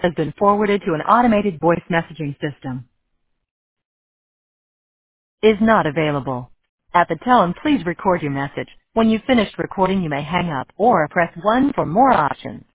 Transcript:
has been forwarded to an automated voice messaging system. Is not available. At the tone, please record your message. When you've finished recording, you may hang up or press 1 for more options.